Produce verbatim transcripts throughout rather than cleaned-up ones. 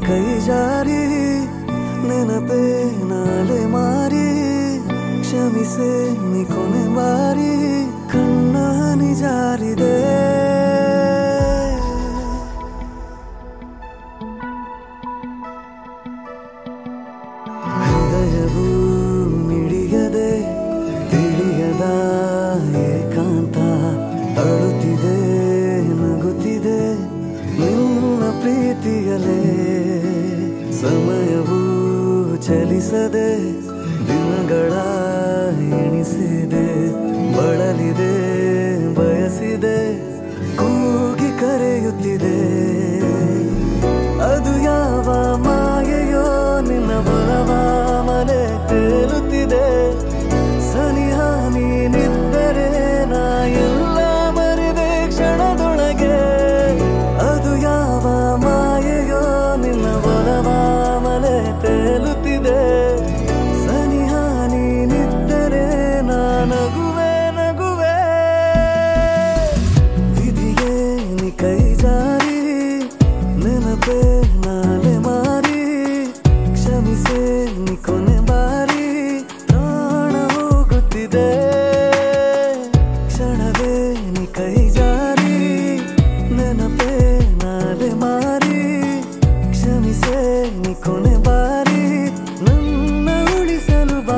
ಕೈ ಜಾರಿ ನೆನಪೇ ನಾಲೆ ಮಾರಿ ಕ್ಷಮಿಸೆ ನೀ ಕೊನೆ ಬಾರಿ ಕಣ್ಣ ನಿಜಾರಿದೆ ಹೃದಯವು ಮಿಡಿಯದೆ ತಿಳಿಯದ ಏಕಾಂತ ಅಳುತ್ತಿದೆ ನಗುತ್ತಿದೆ ನಿನ್ನ ಪ್ರೀತಿಯಲೇ ಸಮಯವು ಚಲಿಸದೆ ದಿನಗಳ ಎಣಿಸಿದೆ ಬಳಲಿದೆ ಬಯಸಿದೆ ಕೂಗಿ ಕರೆಯುತ್ತಿದೆ ಅದು ಯಾವ ಮಾಯೆಯೋ ನಿನ್ನ ಬಲವ ಮಲೆ ತೇಲುತ್ತಿದೆ ಸನಿಹ ನೀನಿದ್ದರೆ ನಾ ಎಲ್ಲ ಮರೆವೆ ಕ್ಷಣದೊಳಗೆ ಅದು ಯಾವ ಮಾಯೆಯೋ ನಿನ್ನ ಬಲವ ಮಲೆ ತೇಲುತ್ತಿದೆ ಸನಿಹ ನೀನಿದ್ದರೆ ನಾ ನಗುವೆ ನಗುವೆ ವಿಧಿಗೆ ನೀ ಕೈ ಜಾರಿ ನೆನಪೇ ನಾಲೆ ಮಾರಿ ಕ್ಷಮಿಸೆ ನೀ ಕೊನೆ ಬಾರಿ ಪ್ರಾಣ ಹೋಗುತ್ತಿದೆ ಕ್ಷಣವೇ ನೀ ಕೈ ಜಾರಿ ನೆನಪೇ ನಾಲೆ ಮಾರಿ ಕ್ಷಮಿಸೆ ನೀ ಕೊನೆ ಬಾರಿ ನನ್ನ ಉಳಿಸಲು ಬಾ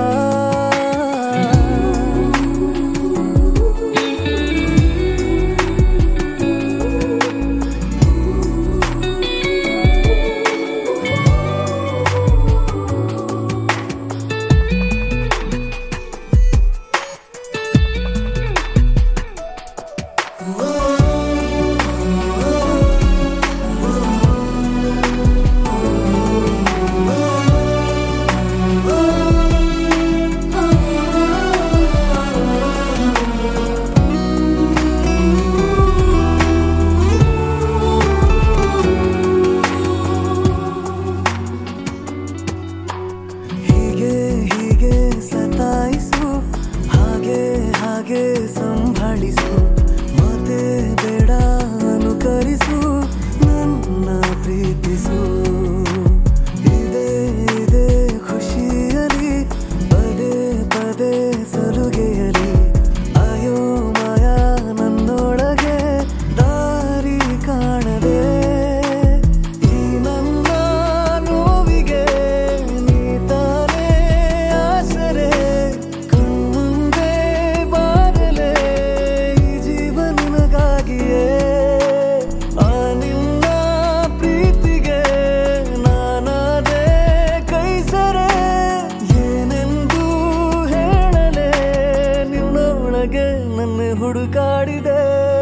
ಸತಾಯಿಸು ಹಾಗೆ ಹಾಗೆ ಸಂಭಾಳಿಸು ಮತ್ತೆ ಬೇಡ ಅನುಕರಿಸು ನನ್ನ ಪ್ರೀತಿಸು ಇದೇ ಇದೇ ಖುಷಿಯಲಿ ಪದೇ ಪದೇ ಸಲುಗೆಯಲಿ ಅಯೋಮಯ ನನ್ನೊಳಗೆ ದಾರಿ ಕಾಣದೆ ಈ ನನ್ನ ನೋವಿಗೆ ನೀ ತಾನೇ ಆಸರೆ ಕಣ್ಮುಂದೆ ಬಾರಲೆ ಈ ಜೀವನಗಾಗಿಯೇ ಆ ನಿನ್ನ ಪ್ರೀತಿಗೆ ನಾನಾದೆ ಕೈ ಸರೆ ಏನೆಂದು ಹೇಳಲೆ ನಿನ್ನೊಳಗೆ ನನ್ನ ಹುಡುಕಾಡಿದೆ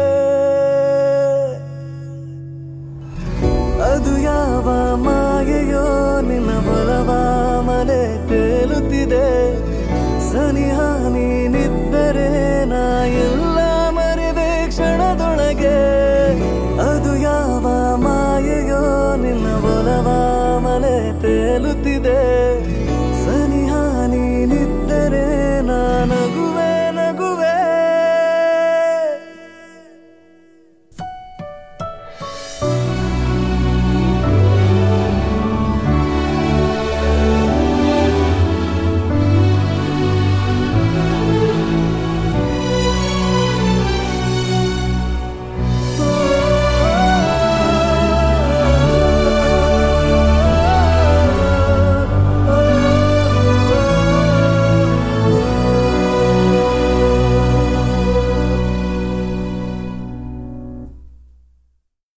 ಅದು ಯಾವ ಮಾಯೆಯೋ ನಿನ್ನ ಬಲವ ಮಲೆ ತೇಲುತ್ತಿದೆ ಸನಿಹ ನೀನಿದ್ದರೆ ನಾ ಎಲ್ಲ ಮರೆವೆ ಕ್ಷಣದೊಳಗೆ ಅದು ಯಾವ ಮಾಯೆಯೋ ನಿನ್ನ ಬಲವ ಮಲೆ ತೇಲುತ್ತಿದೆ